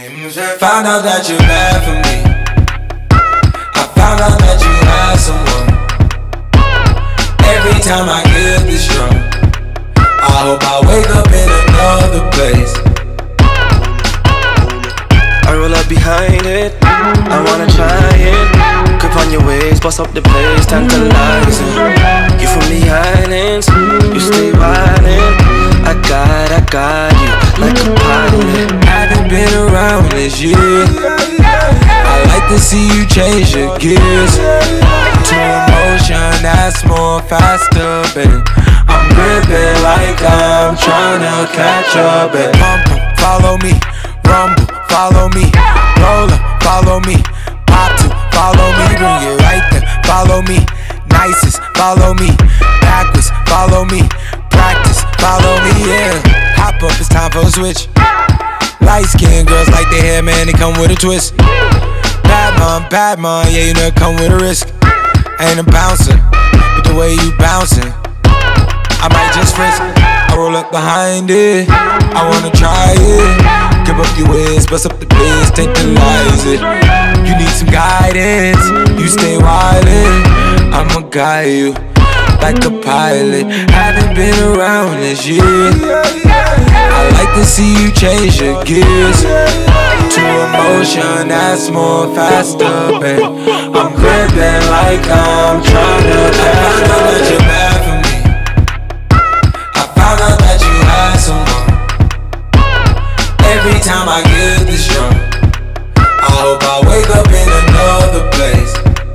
Found out that you're bad for me. I found out that you had someone. Every time I get this drunk, I hope I wake up in another place. I roll up behind it, I wanna try it. Grip on your waist, bust up the place, tantalizing. You from the islands, you stay wildin'. I got you, like a pilot. Haven't been around this year. I like to see you change your gears to emotion that's more faster, baby. I'm gripping like I'm tryna catch up, baby. Pump, follow me, rumble, follow me, roll up, follow me, pop to, follow me, bring it right there, follow me, nicest, follow me, backwards, follow me, practice, follow me, yeah. Hop up, it's time for a switch. Light skinned girls like their hair, man, they come with a twist. Bad mom, yeah, you know it come with a risk. I ain't a bouncer, but the way you bouncing, I might just frisk. I roll up behind it, I wanna try it. Grip up your waist, bust up the place, tantalize it. You need some guidance, you stay wildin'. I'ma guide you like a pilot. Haven't been around this year. I like to see you change your gears to emotion that's more faster, babe. I'm gripping like I'm tryna catch up. That you're bad for me. I found out that you had someone. Every time I get this drunk, I hope I wake up in another place.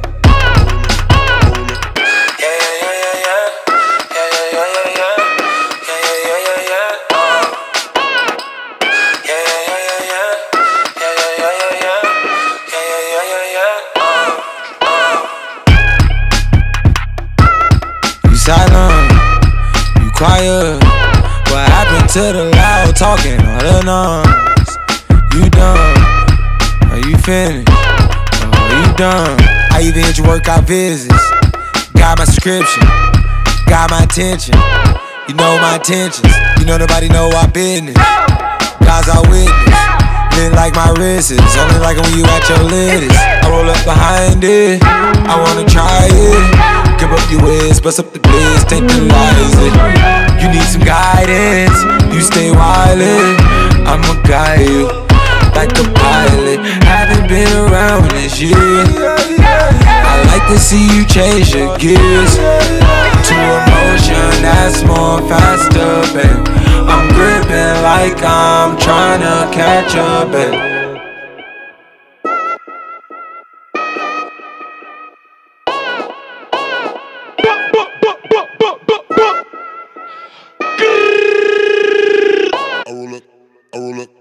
Silent, you quiet. What happened to the loud talking? All the noise. You done? Are you finished? Are you done? I even hit your workout visits. Got my subscription, got my attention. You know my intentions. You know nobody know our business. God's our witness. Lit like my wrist is. Only like it when you at your latest. I roll up behind it, I wanna try it. Grip up your waist, bust up the place, tantalize it. You need some guidance, you stay wildin'. I'ma guide you like a pilot. Haven't been around this year. I like to see you change your gears to emotion that's more faster, babe. I'm gripping like I'm tryna catch up, babe. I roll up.